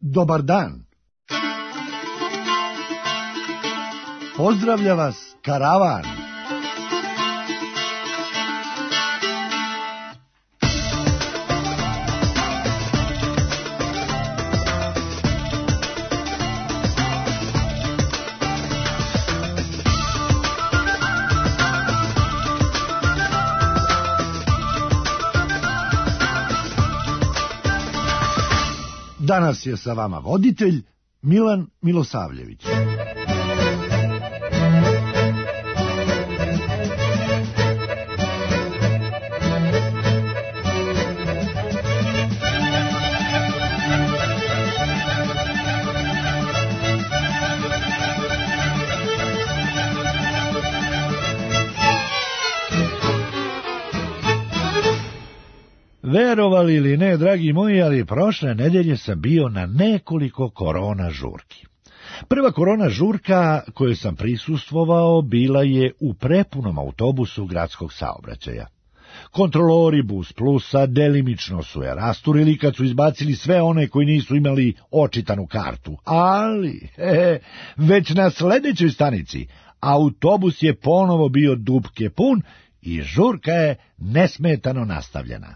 Dobar dan. Pozdravlja vas karavan. Danas je sa vama voditelj Milan Milosavljević. Verovali ili ne, dragi moji, ali prošle nedelje sam bio na nekoliko korona žurki. Prva korona žurka kojoj sam prisustvovao bila je u prepunom autobusu gradskog saobraćaja. Kontrolori Bus Plusa delimično su je rasturili kad su izbacili sve one koji nisu imali očitanu kartu, ali već na sledećoj stanici autobus je ponovo bio dupke pun i žurka je nesmetano nastavljena.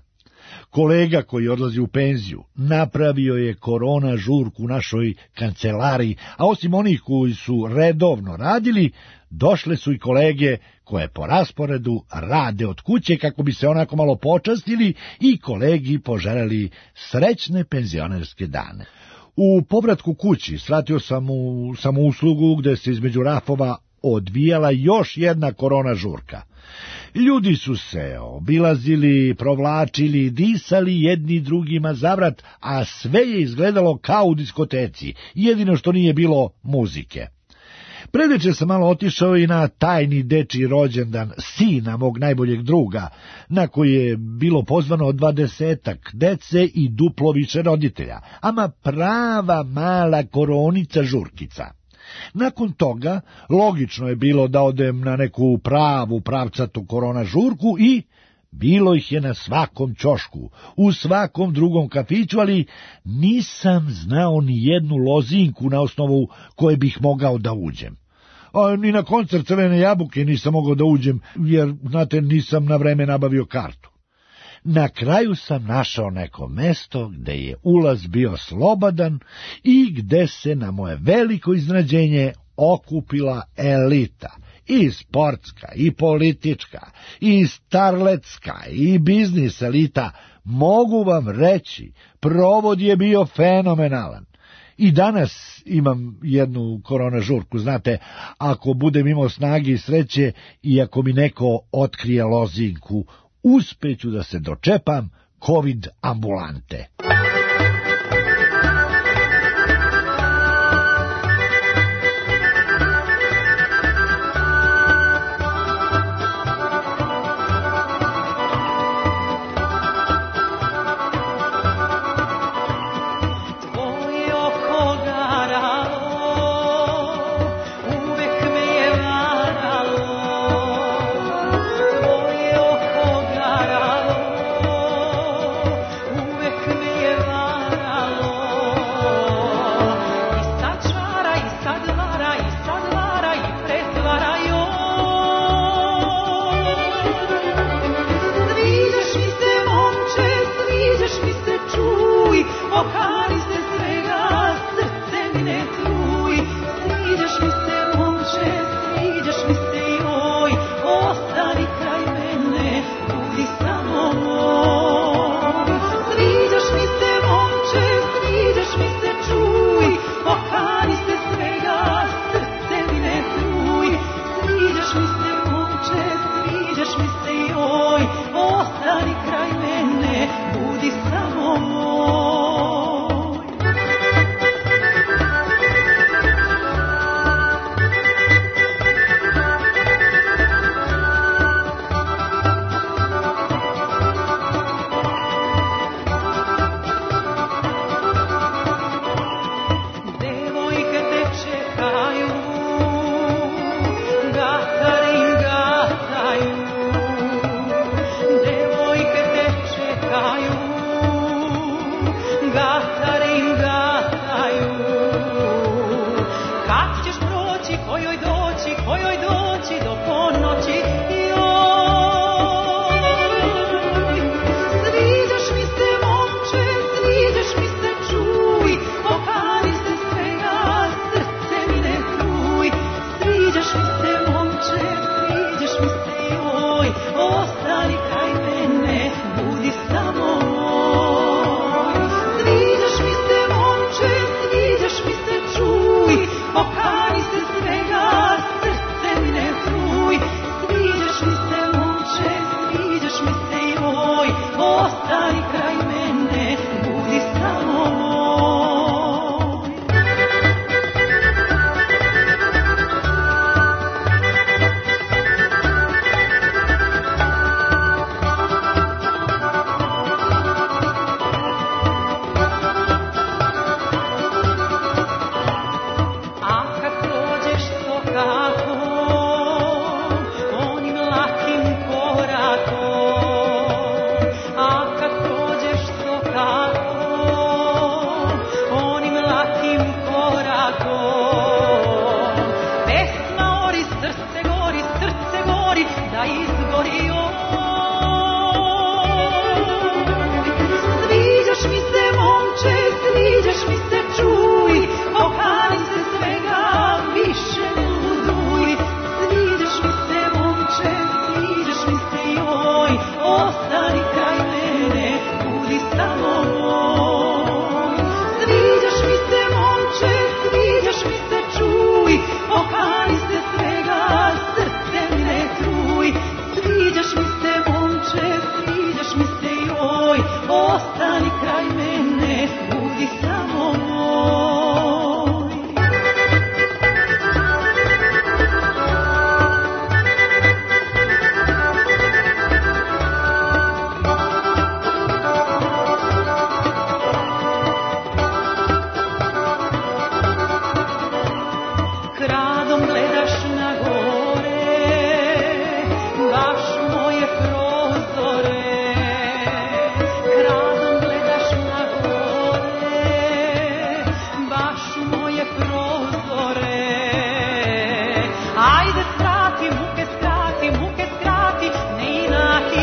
Kolega koji odlazi u penziju napravio je korona žurku u našoj kancelariji, a osim onih koji su redovno radili, došle su i kolege koje po rasporedu rade od kuće kako bi se onako malo počastili i kolegi poželeli srećne penzionerske dane. U povratku kući svratio sam u samouslugu gde se između rafova odvijala još jedna korona žurka. Ljudi su se obilazili, provlačili, disali jedni drugima za vrat, a sve je izgledalo kao u diskoteci, jedino što nije bilo muzike. Predeče sam malo otišao i na tajni dečiji rođendan sina mog najboljeg druga, na koji je bilo pozvano 20 dece i duplo više roditelja, ama prava mala koronica žurkica. Nakon toga, logično je bilo da odem na neku pravu pravcatu korona žurku i bilo ih je na svakom ćošku, u svakom drugom kafiću, ali nisam znao ni jednu lozinku na osnovu koje bih mogao da uđem. A ni na koncert Crvene jabuke nisam mogao da uđem, jer, znate, nisam na vreme nabavio kartu. Na kraju sam našao neko mesto gde je ulaz bio slobodan i gde se na moje veliko iznenađenje okupila elita, i sportska, i politička, i starletska, i biznis elita. Mogu vam reći, provod je bio fenomenalan. I danas imam jednu korona žurku, znate, ako budem imao snage i sreće i ako mi neko otkrije lozinku, uspeću da se dočepam COVID ambulante. Uvek me je momče, sviđaš mi se, čuj, okani se svega, srce mi ne truj. Sviđaš mi se, momče, sviđaš mi se, joj, ostani kraj mene, budi samo moj. Kradom gledaš na gore, baš moje prozore. Kradom gledaš na gore, baš moje prozore. Ajde skrati, muke skrati, ne inati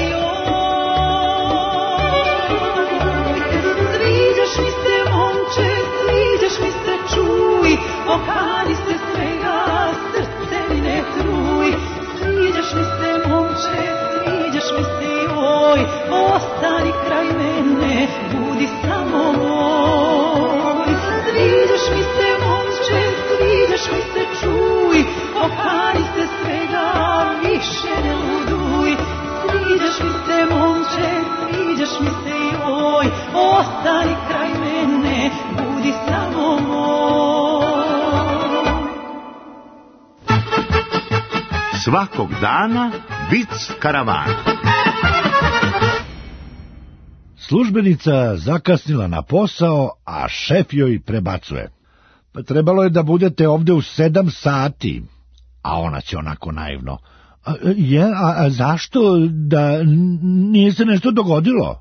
joj. Sviđaš mi se, momče, sviđaš mi se, čuj, okani se svega, srce mi ne truj. Sviđaš mi se, momče, sviđaš mi se, joj, ostani kraj mene, budi samo moj. Sviđaš mi se, momče, sviđaš mi se, čuj, okani se svega, više ne luduj. Sviđaš mi se, momče, sviđaš mi se, joj, ostani kraj mene, budi samo moj. Svakog dana vic karavana. Službenica zakasnila na posao, a šef joj prebacuje. Pa trebalo je da budete ovde u 7 sati. A ona će onako naivno. A zašto? Da nije se nešto dogodilo?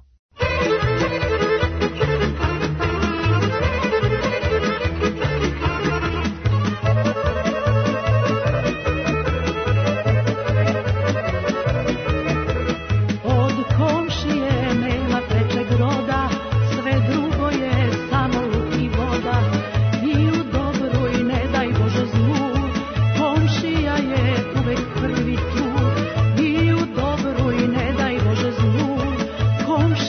Komšija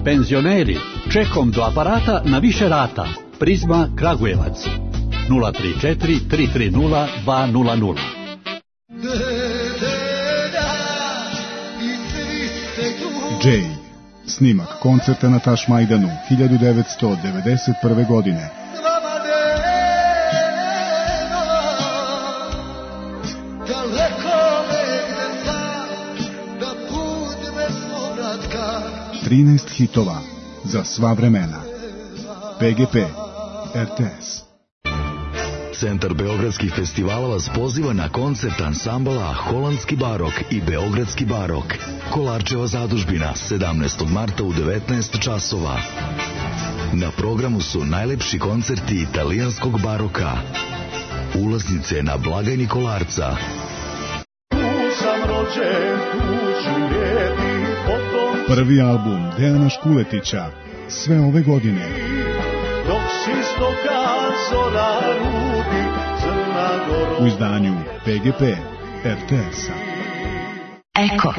Penzioneri, čekom do aparata na više rata. Prizma Kragujevac 034 330 200. Jay, snimak koncerta na Tašmajdanu 1991. godine. Trinaest hitova za sva vremena. PGP RTS. Centar beogradskih festivala vas poziva na koncert ansambala Holandski barok i Beogradski barok. Kolarčeva zadužbina 17. marta u 19 časova. Na programu su najlepši koncerti italijanskog baroka. Ulaznice na blagajni Kolarca. Prvi album Dejana Škuletića sve ove godine. U izdanju PGP RTS-a. Eko.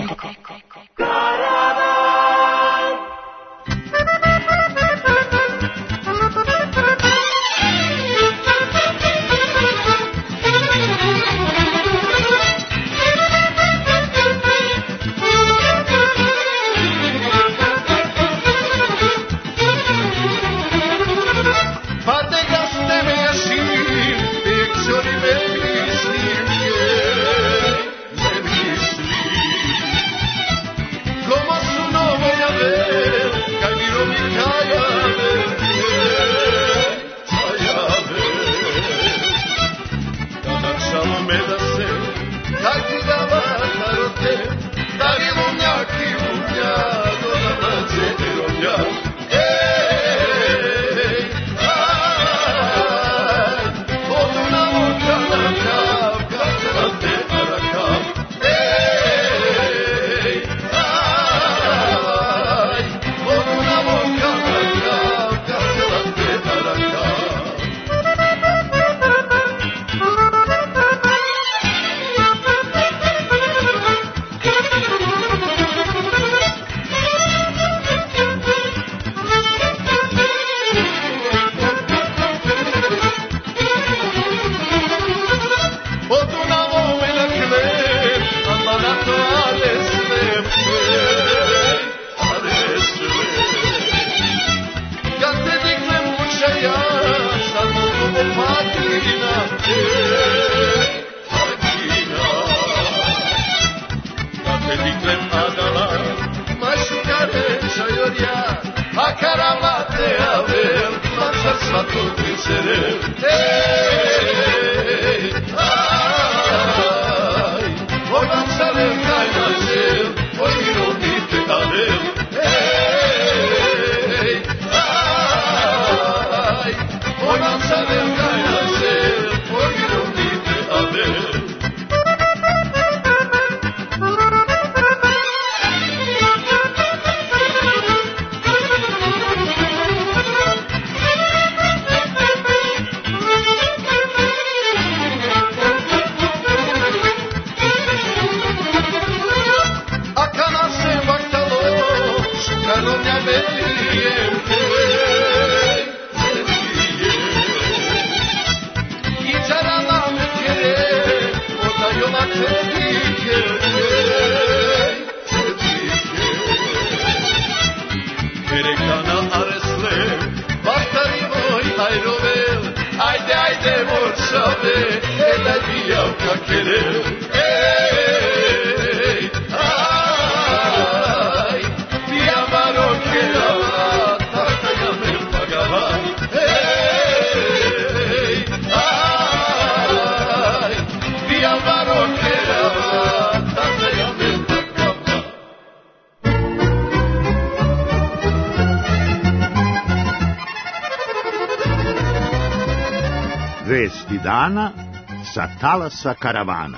Vesti dana sa talasa karavana.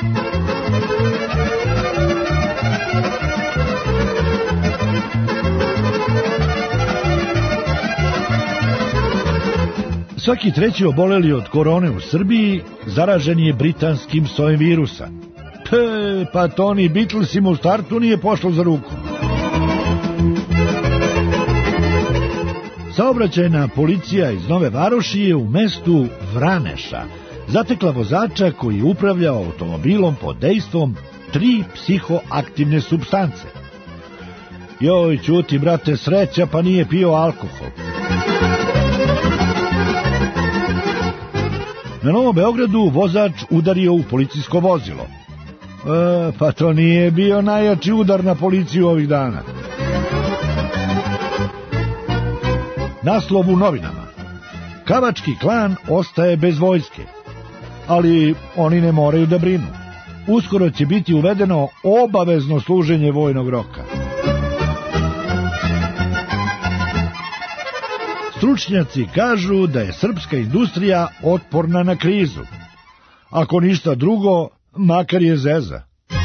Svaki treći oboleli od korone u Srbiji zaražen je britanskim sojem virusa. Pa to ni Beatlesima u startu nije pošlo za ruku. Saobraćajna policija iz Nove Varoši je u mestu Vraneša zatekla vozača koji je upravljao automobilom pod dejstvom 3 psihoaktivne supstance. Joj, ćuti, brate, sreća, pa nije pio alkohol. Na Novom Beogradu vozač udario u policijsko vozilo. Pa to nije bio najjači udar na policiju ovih dana. Naslov u novinama: Kavački klan ostaje bez vojske, ali oni ne moraju da brinu. Uskoro će biti uvedeno obavezno služenje vojnog roka. Stručnjaci kažu da je srpska industrija otporna na krizu. Ako ništa drugo, makar je zeza.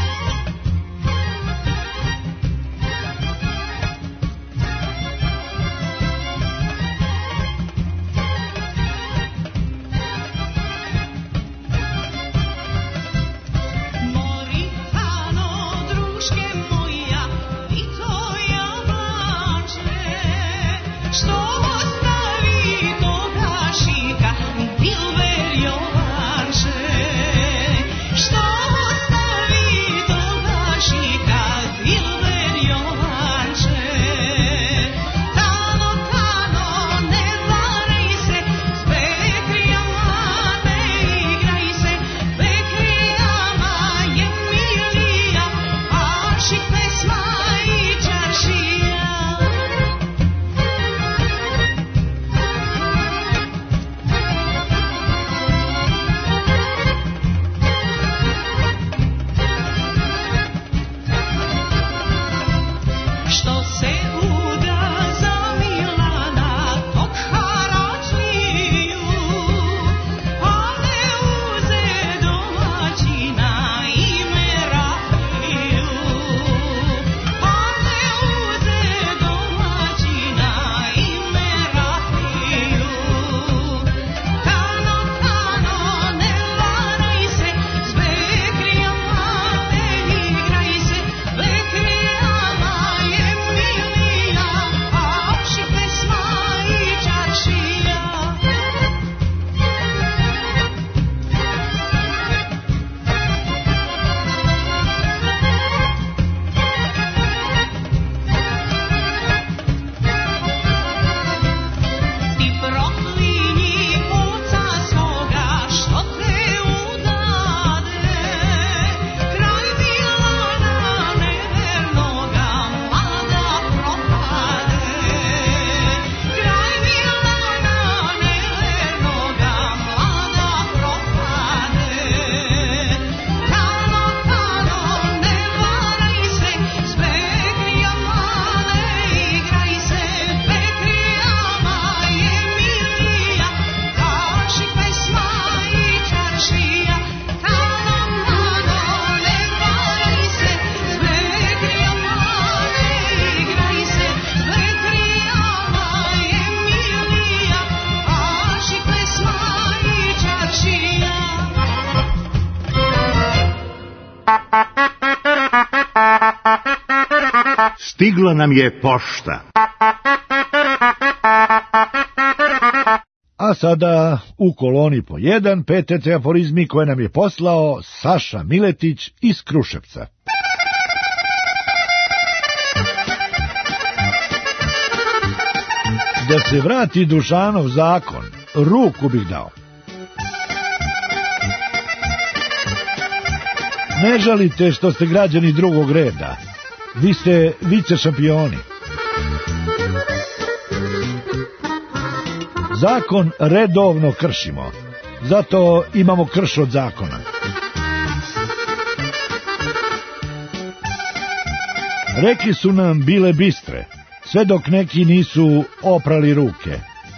Stigla nam je pošta. A sada u koloni po 1 PTC aforizmi koje nam je poslao Saša Miletić iz Kruševca. Da se vrati Dušanov zakon, ruku bih dao. Ne žalite što ste građani drugog reda. Vi ste vice šampioni. Zakon redovno kršimo, zato imamo krš od zakona. Reke su nam bile bistre, sve dok neki nisu oprali ruke.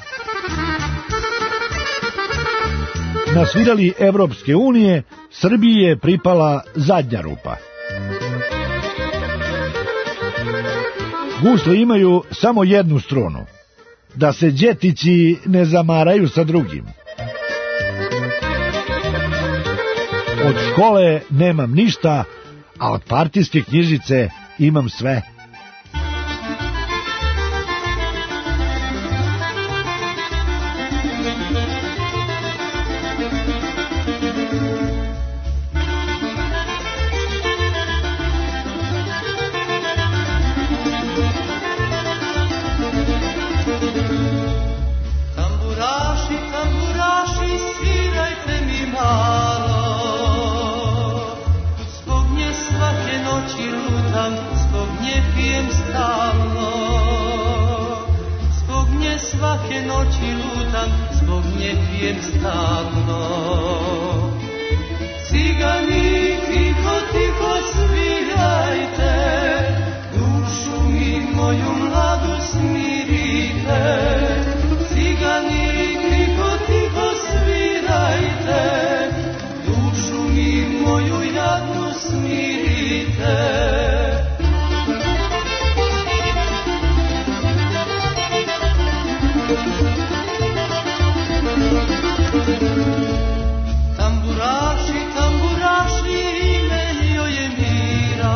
Na svirali Evropske unije Srbiji je pripala zadnja rupa. Gusle imaju samo jednu strunu, da se đetići ne zamaraju sa drugim. Od škole nemam ništa, a od partijske knjižice imam sve. svake noći lutam, zbog nje pijem stalno. Cigani, tiho, tiho svirajte, dušu mi moju mladu smirite. Cigani, tiho, tiho svirajte, dušu mi moju jadnu smirite. Tamburaši, tamburaši, ime joj je Mira.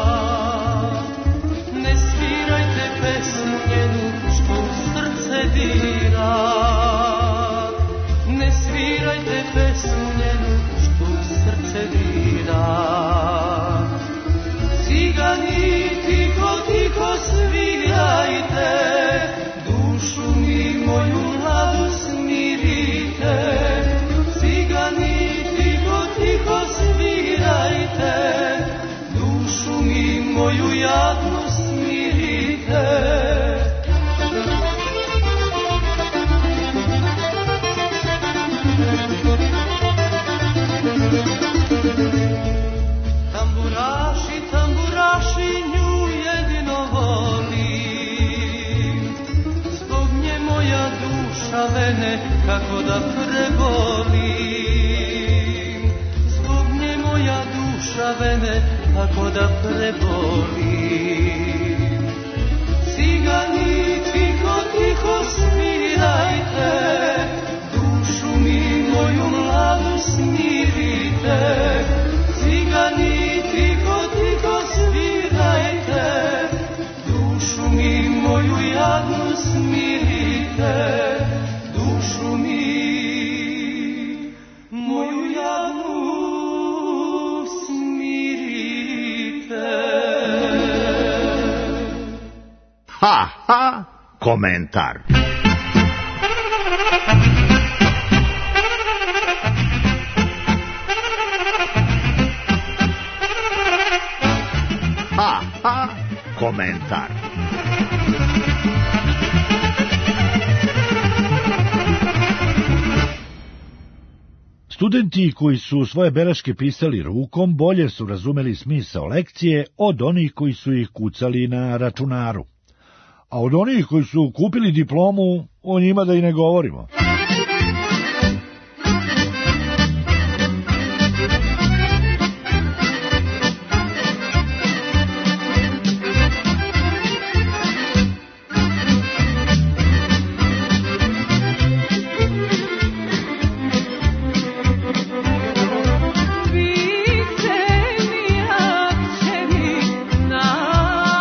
Ne svirajte pesmu njenu što u srce dira. Ne svirajte pesmu njenu što u srce dira. Cigani, tiho, tiho svirajte, dušu mi moju mladu smirite. Cigani, tiho, tiho svirajte, dušu mi moju jadnu smirite. Tamburaši, tamburaši, nju jedino volim. Zbog nje moja duša vene kako da prebolim. Zbog nje moja duša vene kako da prebolim. Cigani, tiho, tiho svirajte, dušu mi moju mladu smirite. Cigani, tiho, tiho svirajte, dušu mi moju jadnu smirite. Dušu mi moju jadnu smirite. Ha, ha, komentar. Ha, ha, komentar. Studenti koji su svoje beleške pisali rukom bolje su razumeli smisao lekcije od onih koji su ih kucali na računaru. A od onih koji su kupili diplomu, o njima da i ne govorimo.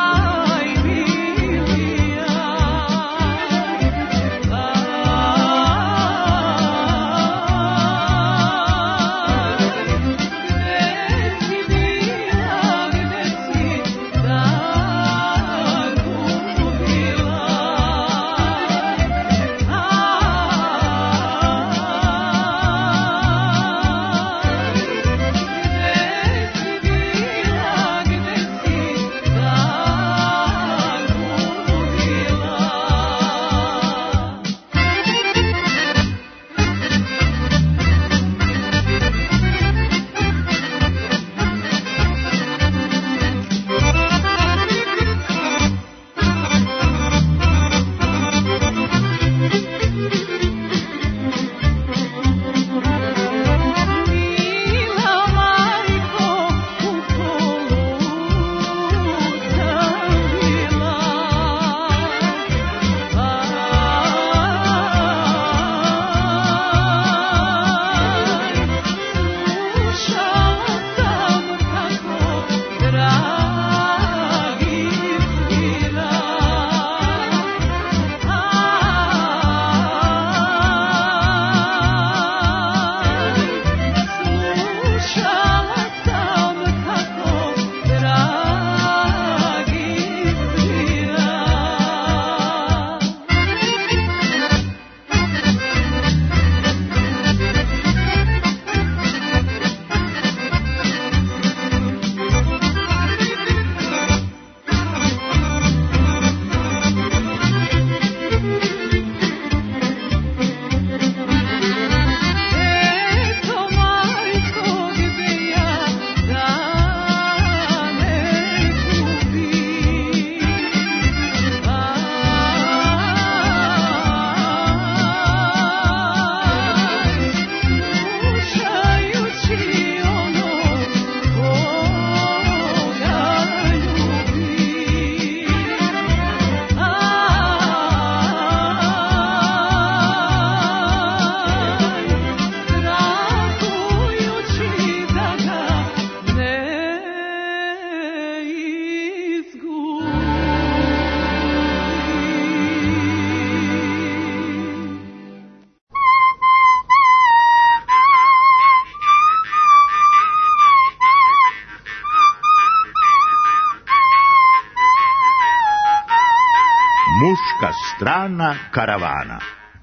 Ah Strana karavana.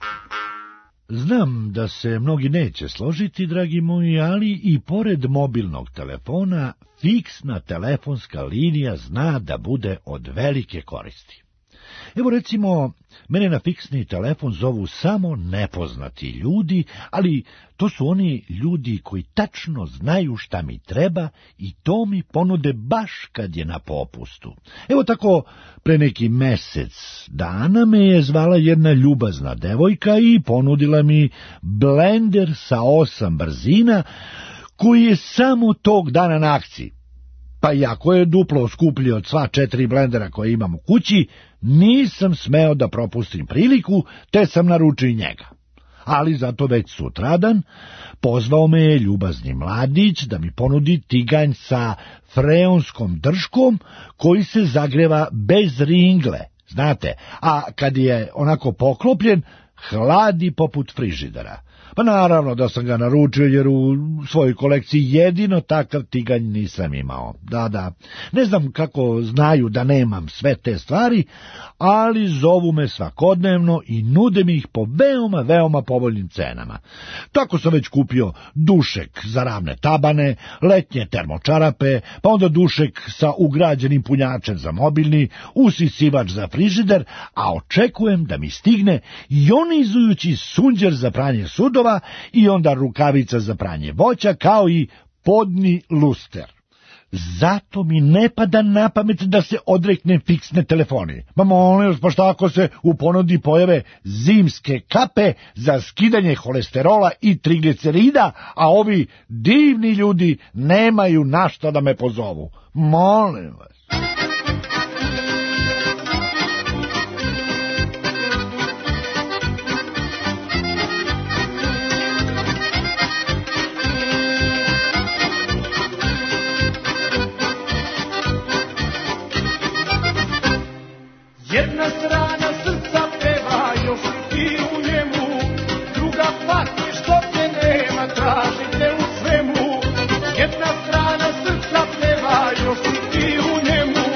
Znam da se mnogi neće složiti, dragi moji, ali i pored mobilnog telefona, fiksna telefonska linija zna da bude od velike koristi. Evo recimo, mene na fiksni telefon zovu samo nepoznati ljudi, ali to su oni ljudi koji tačno znaju šta mi treba i to mi ponude baš kad je na popustu. Evo tako, pre neki mesec dana me je zvala jedna ljubazna devojka i ponudila mi blender sa 8 brzina, koji je samo tog dana na akciji. Pa iako je duplo skuplji od sva 4 blendera koje imam u kući, nisam smeo da propustim priliku, te sam naručio i njega. Ali zato već sutradan pozvao me je ljubazni mladić da mi ponudi tiganj sa freonskom držkom koji se zagreva bez ringle, znate, a kad je onako poklopljen, hladi poput frižidera. Pa naravno da sam ga naručio, jer u svojoj kolekciji jedino takav tiganj nisam imao. Da, ne znam kako znaju da nemam sve te stvari, ali zovu me svakodnevno i nude mi ih po veoma povoljnim cenama. Tako sam već kupio dušek za ravne tabane, letnje termočarape, pa onda dušek sa ugrađenim punjačem za mobilni, usisivač za frižider, a očekujem da mi stigne ionizujući sunđer za pranje sudova i onda rukavica za pranje voća, kao i podni luster. Zato mi ne pada na pamet da se odreknem fiksne telefonije. Ma molim vas, pa šta ako se u ponudi pojave zimske kape za skidanje holesterola i triglicerida, a ovi divni ljudi nemaju na šta da me pozovu? Molim vas. Jedna strana srca peva, još si ti u njemu, druga pati što te nema, tražite u svemu. Jedna strana srca peva, još si ti u njemu,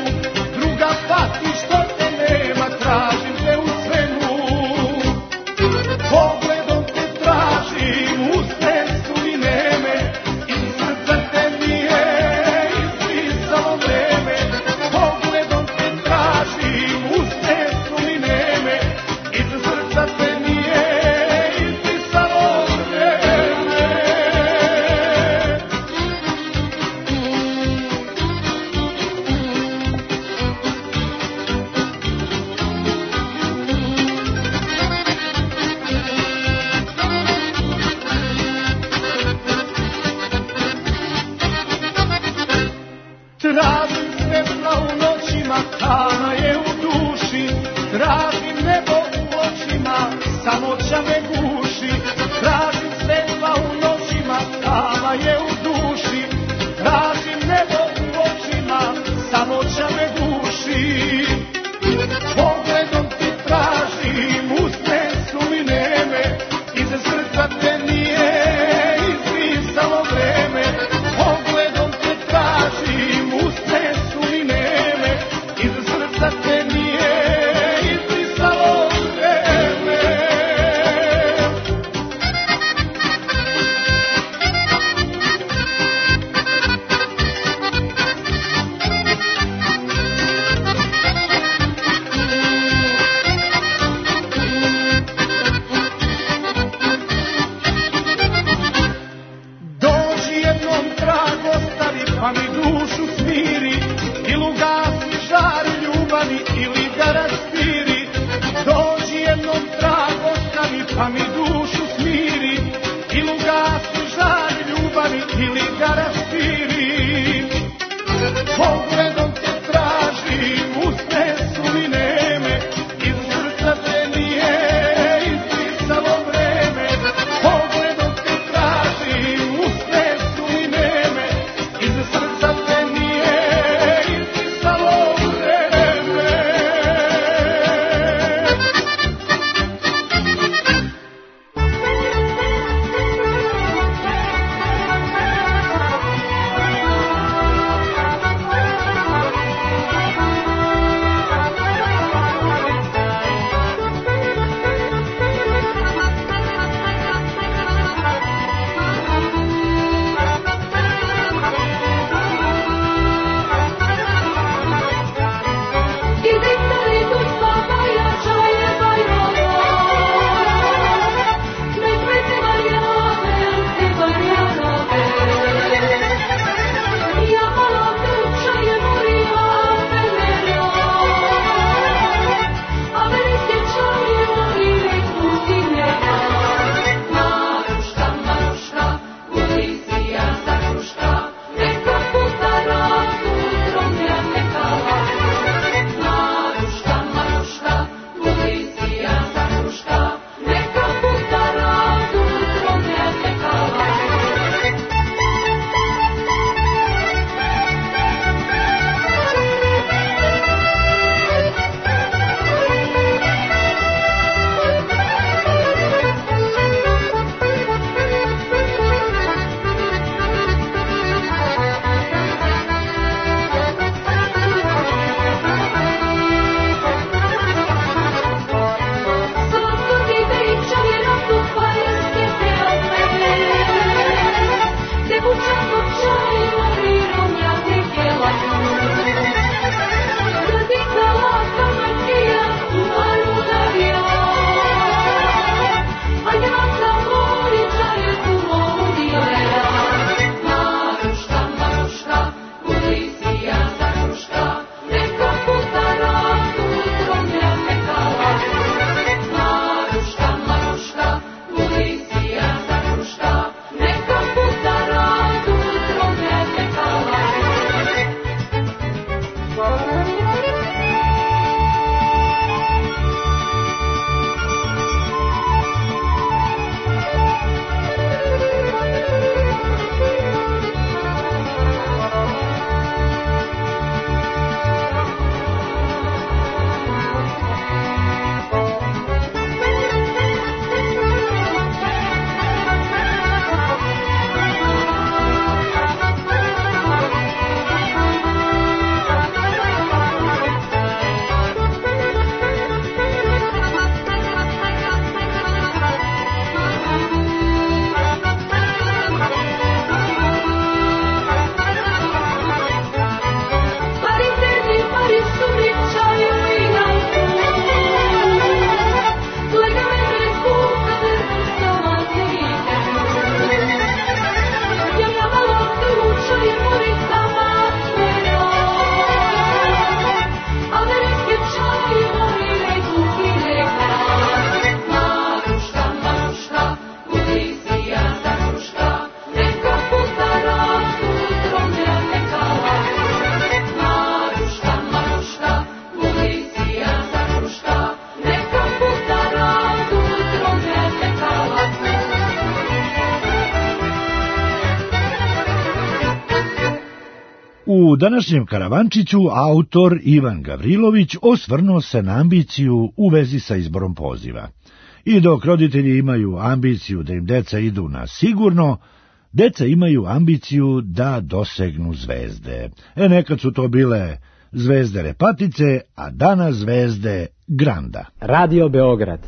U današnjem Karavančiću autor Ivan Gavrilović osvrnuo se na ambiciju u vezi sa izborom poziva. I dok roditelji imaju ambiciju da im deca idu na sigurno, deca imaju ambiciju da dosegnu zvezde. Nekad su to bile zvezde Repatice, a danas zvezde Granda. Radio Beograd.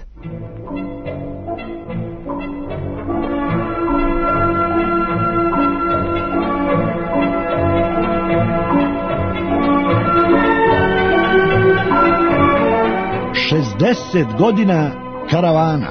Šestdeset godina karavana.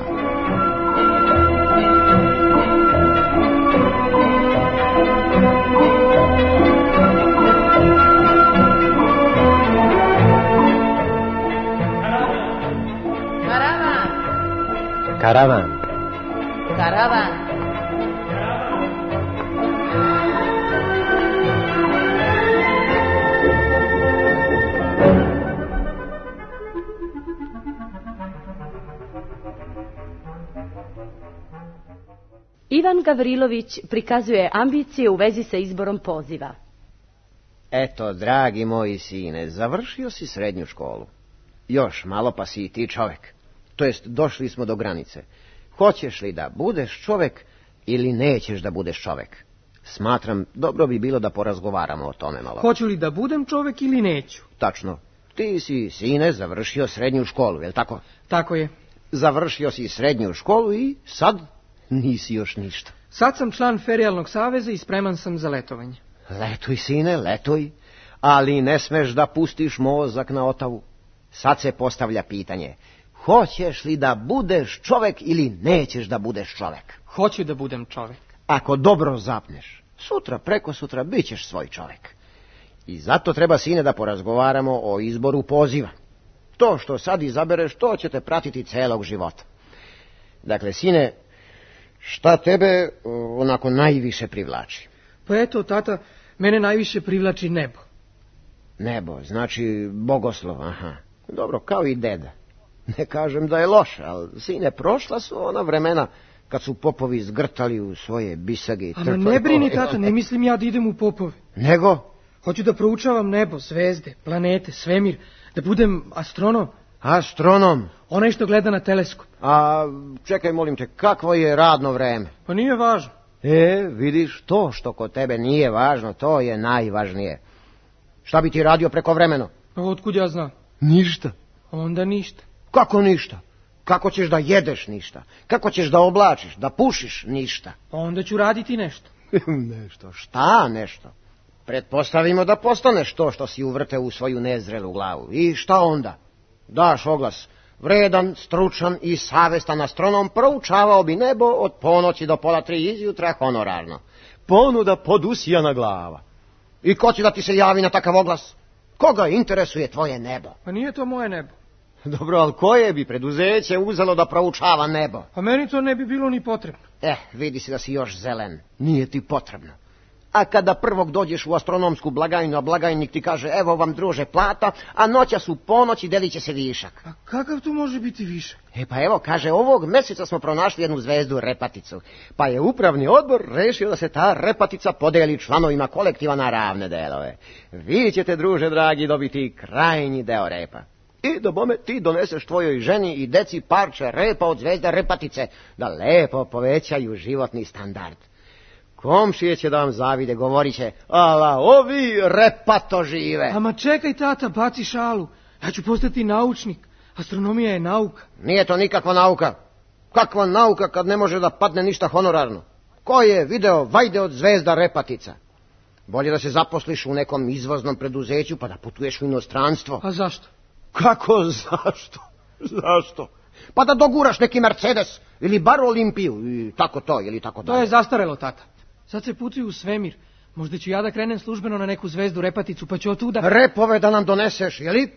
Karavan. Karavan. Ivan Gavrilović prikazuje ambicije u vezi sa izborom poziva. Eto, dragi moji sine, završio si srednju školu. Još malo pa si i ti čovek. To jest, došli smo do granice. Hoćeš li da budeš čovek ili nećeš da budeš čovek? Smatram, dobro bi bilo da porazgovaramo o tome malo. Hoću li da budem čovek ili neću? Tačno. Ti si, sine, završio srednju školu, je li tako? Tako je. Završio si srednju školu i sad nisi još ništa. Sad sam član Ferijalnog saveza i spreman sam za letovanje. Letuj, sine, letuj, ali ne smeš da pustiš mozak na otavu. Sad se postavlja pitanje, hoćeš li da budeš čovek ili nećeš da budeš čovek? Hoću da budem čovek. Ako dobro zapneš, sutra, preko sutra, bit ćeš svoj čovek. I zato treba, sine, da porazgovaramo o izboru poziva. To što sad izabereš, to će te pratiti celog života. Dakle, sine, šta tebe onako najviše privlači? Pa eto, tata, mene najviše privlači nebo. Nebo, znači bogoslov, aha. Dobro, kao i deda. Ne kažem da je loše, ali, sine, prošla su ona vremena kad su popovi zgrtali u svoje bisage i trpali. Ama ne brini, tata, ne mislim ja da idem u popove. Nego? Hoću da proučavam nebo, zvezde, planete, svemir, da budem astronom. Astronom? Onaj što gleda na teleskop. A čekaj, molim te, kakvo je radno vreme? Pa nije važno. Vidiš, to što kod tebe nije važno, to je najvažnije. Šta bi ti radio prekovremeno? Pa otkud ja znam? Ništa. Onda ništa. Kako ništa? Kako ćeš da jedeš ništa? Kako ćeš da oblačiš, da pušiš ništa? Pa onda ću raditi nešto. Nešto? Šta nešto? Pretpostavimo da postaneš to što si uvrteo u svoju nezrelu glavu. I šta onda? Daš oglas. Vredan, stručan i savestan astronom proučavao bi nebo od ponoći do 2:30 izjutra honorarno. Ponuda podusijana glava. I ko će da ti se javi na takav oglas? Koga interesuje tvoje nebo? Pa nije to moje nebo. Dobro, ali koje bi preduzeće uzelo da proučava nebo? Pa meni to ne bi bilo ni potrebno. Vidi se da si još zelen. Nije ti potrebno. A kada prvog dođeš u astronomsku blagajnu, a blagajnik ti kaže, evo vam, druže, plata, a noćas u ponoć i delit će se višak. A kakav tu može biti višak? Pa evo, kaže, ovog meseca smo pronašli jednu zvezdu Repaticu, pa je upravni odbor rešio da se ta Repatica podeli članovima kolektiva na ravne delove. Vi ćete, druže dragi, dobiti krajnji deo repa. I do bome ti doneseš tvojoj ženi i deci parče repa od zvezde Repatice, da lepo povećaju životni standard. Komšije će da vam zavide, govorit će, ala, ovi repato žive. Ama čekaj, tata, baci šalu. Ja ću postati naučnik. Astronomija je nauka. Nije to nikakva nauka. Kakva nauka kad ne može da padne ništa honorarno? Ko je video vajde od zvezda Repatica? Bolje da se zaposliš u nekom izvoznom preduzeću pa da putuješ u inostranstvo. A zašto? Kako zašto? Zašto? Pa da doguraš neki Mercedes ili bar Olimpiju i tako to ili tako dalje. To je zastarelo, tata. Sad se putuju u svemir. Možda ću ja da krenem službeno na neku zvezdu Repaticu, pa ću otuda... Repove da nam doneseš, jeli?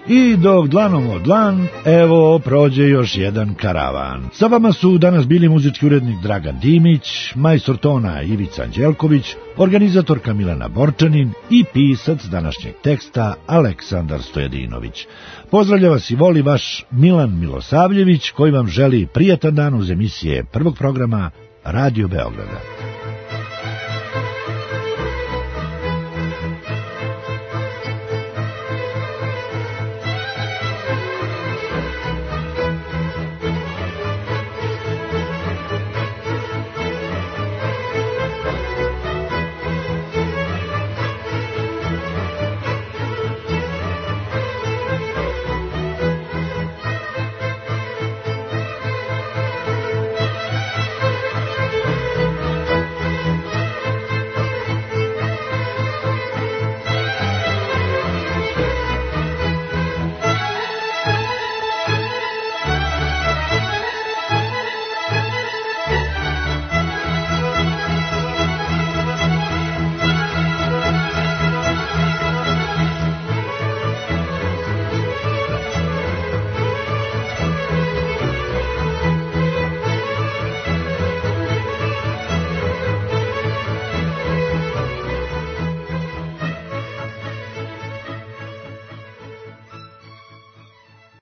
I dok dlanom o dlan, evo prođe još jedan karavan. Sa vama su danas bili muzički urednik Dragan Dimić, majstor tona Ivica Anđelković, organizatorka Milena Borčanin i pisac današnjeg teksta Aleksandar Stojadinović. Pozdravlja vas i voli vaš Milan Milosavljević, koji vam želi prijatan dan uz emisije prvog programa Radio Beograda.